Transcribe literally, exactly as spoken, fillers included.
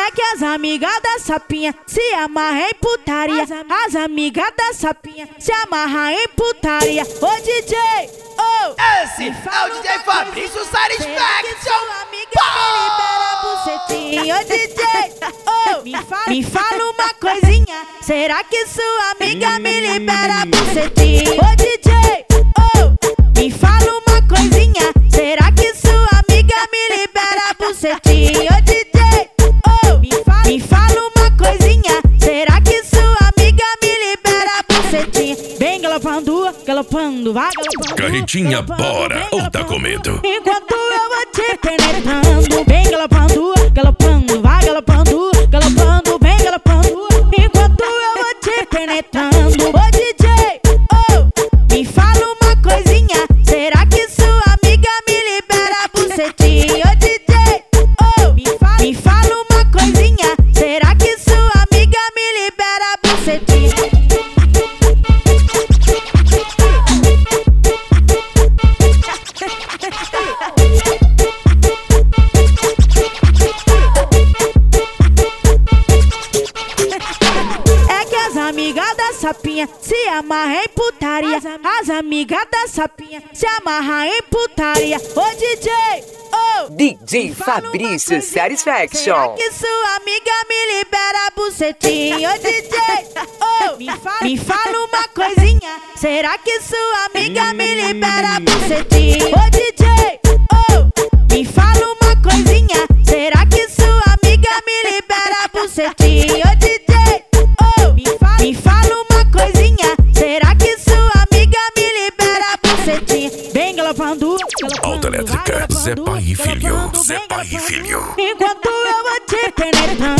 É que as amigas da sapinha se amarram em putaria. As amigas da sapinha se amarram em putaria. Ô D J, ô, esse é o D J Fabrício Satisfaction. Ô D J, oh, me, fala, me fala uma coisinha. Será que sua amiga me libera a bucetinha? Ô D J, oh, me fala uma coisinha. Será que sua amiga me libera a bucetinha? Ô D J, oh, me, fala, me fala uma coisinha. Será que sua amiga me libera a bucetinha? Vem galopando, galopando, vai galopando. Carretinha, bora, ou tá com medo? Enquanto eu vou te penetrando. Vem galopando, galopando, vai galopando, galopando, vem galopando. Enquanto eu vou te penetrando. Ô D J, oh, me fala uma coisinha. Será que sua amiga me libera a bucetinha? Ô D J, oh, me fala, me fala uma coisinha. Será que sua amiga me libera a bucetinha? Amigas da sapinha se amarram em putaria. As amigas da sapinha se amarram em putaria. Ô D J, oh, D J Fabrício Satisfaction. Será que sua amiga me libera a bucetinha? Ô D J, oh, me fala, me fala uma coisinha. Será que sua amiga me libera a bucetinha? Ô D J, oh, me fala uma coisinha. Será que sua amiga me libera a bucetinha? Ô D J, oh, me fala, me fala uma coisinha. Será que sua amiga me libera a bucetinha? Vem galopando, Alta Elétrica, Zé Pai e Filho, Zé Pai e Filho. Enquanto eu vou te penetrando.